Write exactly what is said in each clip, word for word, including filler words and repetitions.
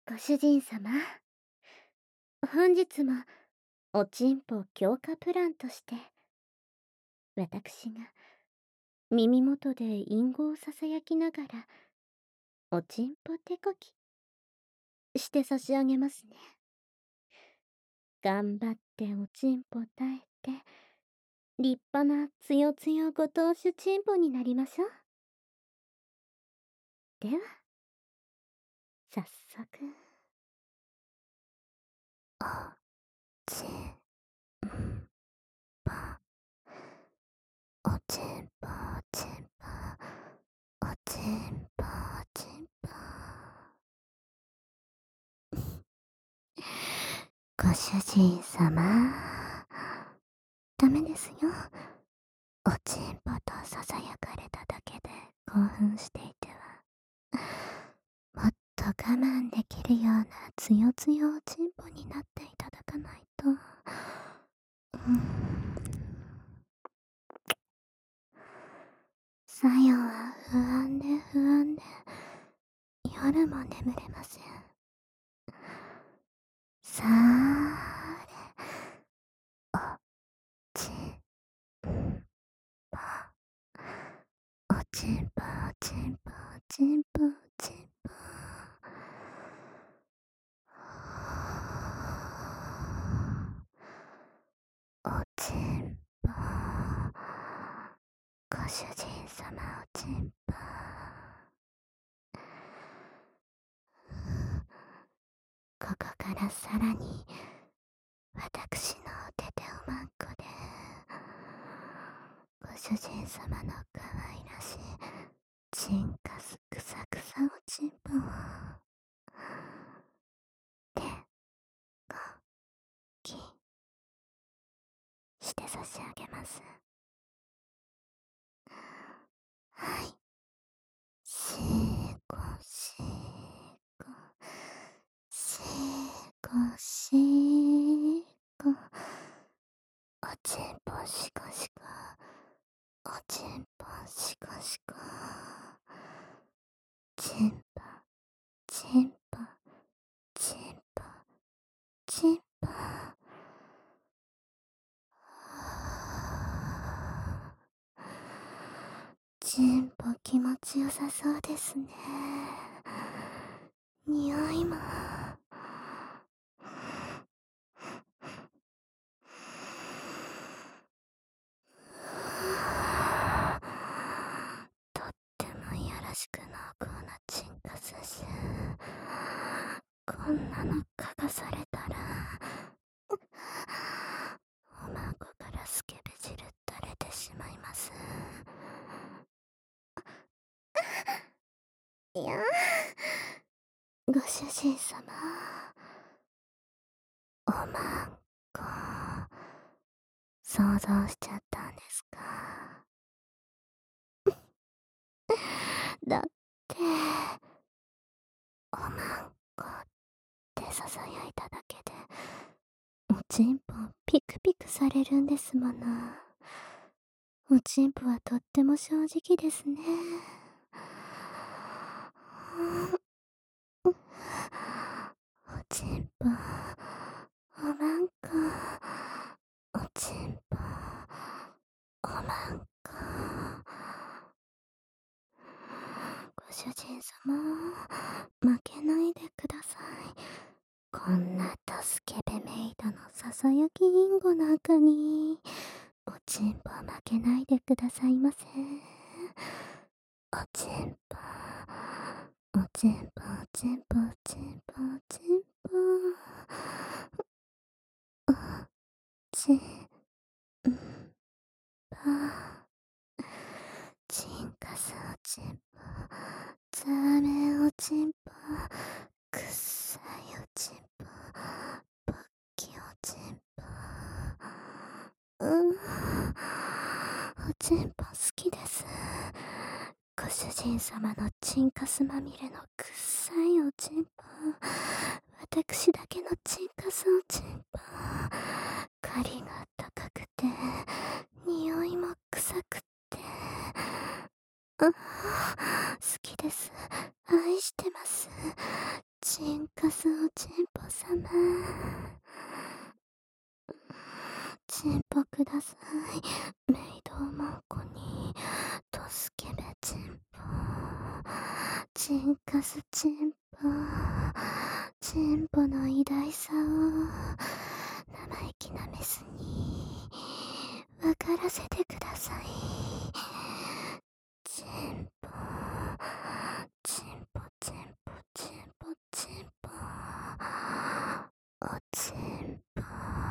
ご主人様、本日もおちんぽ強化プランとして、私が耳元で隠語をささやきながら、おちんぽ手こきして差し上げますね。頑張っておちんぽ耐えて、立派なつよつよご当主ちんぽになりましょう。では、早速。おちんぽ、おちんぽ、おちんぽ、おちんぽ、おちんぽ。ご主人様、ダメですよ。おちんぽとささやかれただけで興奮していては、もっと我慢できるようなつよつよおちんぽになっていただかないと。うん、さよは不安で不安で、夜も眠れません。さーれ、おちんぽ、おちんぽ、おちんぽ、おちんぽ、おちんぽ。おちんぽ、ご主人様おちんぽ。ここからさらに私のお手手をまんこで、ご主人様の可愛らしいチンカスクサクサおちんぽを手こきして差し上げます。はい、しーこしーこしーこしーこ、おちんぽしこしこ、おちんぽしこしこ、ちんぽちんぽちんぽちんぽ。ちんぽ気持ちよさそうですね。匂いもとってもいやらしく濃厚なチンカスし、こんなの嗅がされたら、おまんこからスケベ汁垂れてしまいます。いや、ご主人様、おまんこ想像しちゃったんですか？だっておまんこってささやいただけでおちんぽピクピクされるんですもの。おちんぽはとっても正直ですね。おちんぽ、おまんこ、おちんぽ、おまんこ。ご主人様、負けないでください。こんなとスケベメイドのささやきインゴなんかに、おちんぽ負けないでくださいませ。おちんぽ、おちんぽ、おちんぽ、おちんぽ、おちんぽ。おちんぽ、チンカスおちんぽ、ザーメンおちんぽ、くっさいおちんぽ、ポッキおちんぽ。うん、おちんぽ好きです。ご主人様のチンカスまみれのくっさいおちんぽ、私だけのチンカスおちんぽ、狩りが高くて匂いも臭くて、あ、好きです。愛してます。チンカスチンカスチンポ、チンポの偉大さを生意気なメスに分からせてください。チンポ、チンポチンポチンポチンポ、おチンポ、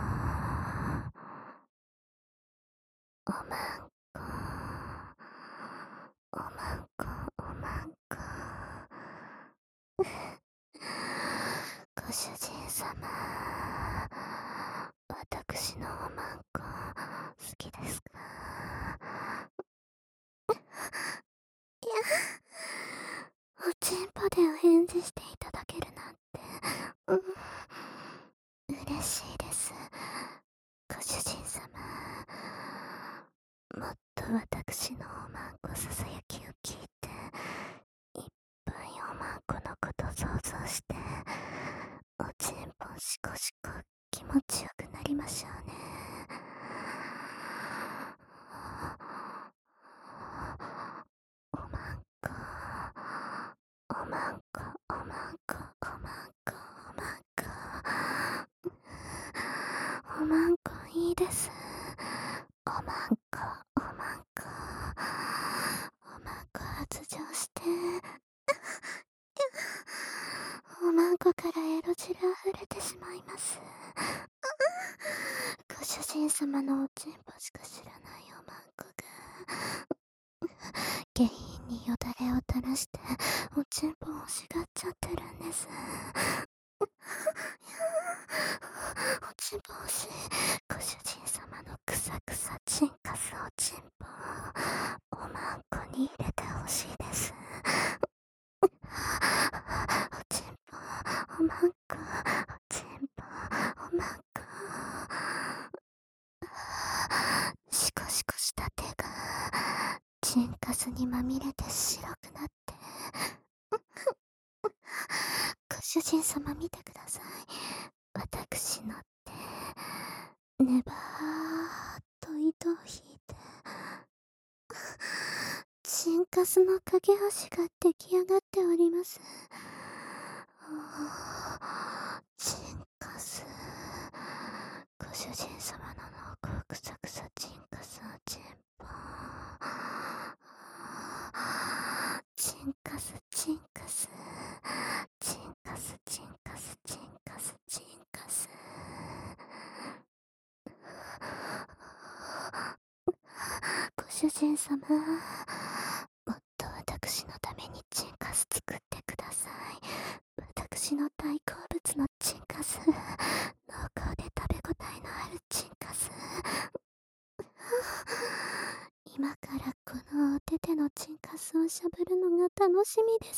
おまんこ、おまんこ、おまんこ。ご主人様、私のおまんこ好きですか？いや、おちんぽでお返事していただけるなんて、うん、嬉しいです。ご主人様、もっと私のおまんこささやきを聞いて、いっぱいおまんこのこと想像して、おちんぽしこしこ気持ちよくなりましょうね。おまんこ、おまんこ、おまんこ、おまんこ、おまんこ。おまんこいいです。おまんこ、おまんこ、おまんこ発情して、おまんこからエロ汁あふれてしまいます。ご主人様のおちんぽしか知らないおまんこが、下品によだれを垂らして、おちんぽを欲しがっちゃってるんです。おちんぽ欲しい。ご主人様のくさくさチンカスおちんぽをおまんこに入れてほしいです。おちんぽ、おまんこ、おちんぽ、おまんこ。シコシコした手がチンカスにまみれて白くなって、ご主人様見てください。私の手、ネバーっと糸を引いて、チンカスの架け橋が出来上がっております。チンカス、ご主人様の濃厚くさくさチンカスおちんぽ、チンカスチンカス、チンカスチンカスチンカスチンカス。ご主人様、もっと私のためにチンカス作ってください。私の大好物のチンカス、濃厚で食べ応えのあるチンカス。今からこのお手手のチンカスをしゃぶるのが楽しみです。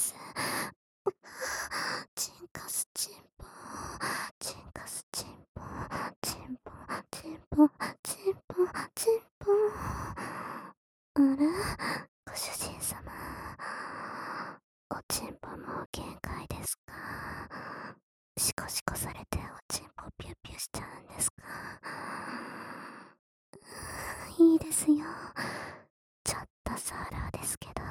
チンカスチンポ、チンカスチンポ、チンポ、チンポ、チンポ、チンポ。あら、ご主人様、おちんぽもう限界ですか？シコシコされておちんぽピュッピュしちゃうんですか？いいですよ。ちょっとソーローですけど、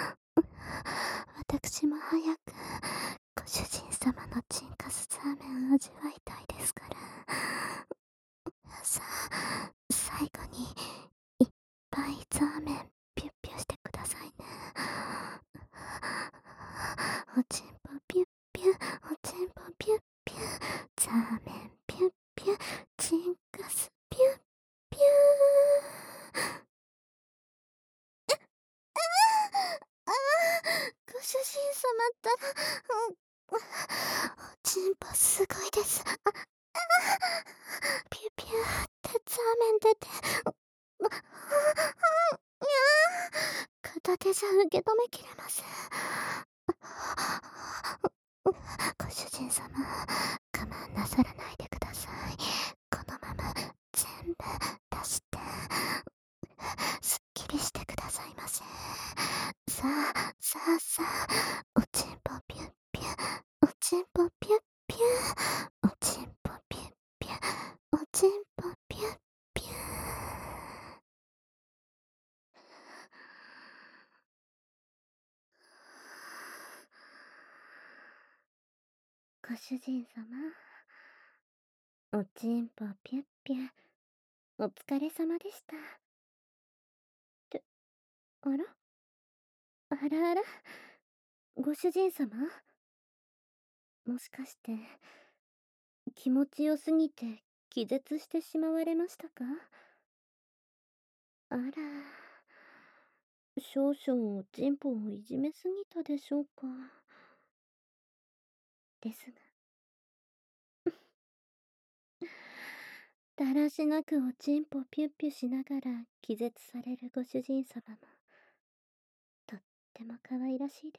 私も早くご主人様のチンカスザーメンを味わいたいですから。さあ、最後にいっぱいザーメンピュッピュしてくださいね。おちんぽピュッピュ、おちんぽピュッピュ、ザーメンピュッピュ、チンカスピュッピュー。ああ、ご主人様ったら、うん、おちんぽすごいです。あ、あピュピュってザーメン出て、ま、にゃー、片手じゃ受け止めきれません。ご主人様、我慢なさらないでください。このまま全部出して、すっきりしてくださいませ。さあ、さあさあ、おちんぽピュッピュ、おちんぽピュッピュ、おちんぽピュッピュ、おちんぽピュッピュ。 ご主人様。おちんぽぴゅっぴゅ。お疲れ様でした。って、あらあらあら、ご主人様、もしかして、気持ちよすぎて気絶してしまわれましたか？あら、少々おちんぽをいじめすぎたでしょうか。ですが、だらしなくおちんぽピュッピュしながら気絶されるご主人様も、とっても可愛らしいです。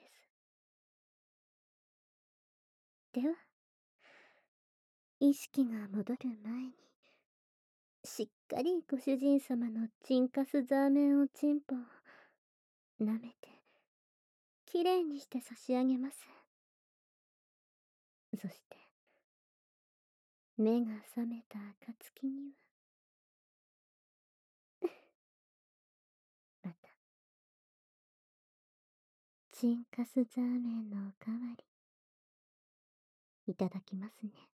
では、意識が戻る前に、しっかりご主人様のチンカスザーメンおちんぽを舐めて、きれいにして差し上げます。そして、目が覚めた暁には、また、チンカスザーメンのおかわり、いただきますね。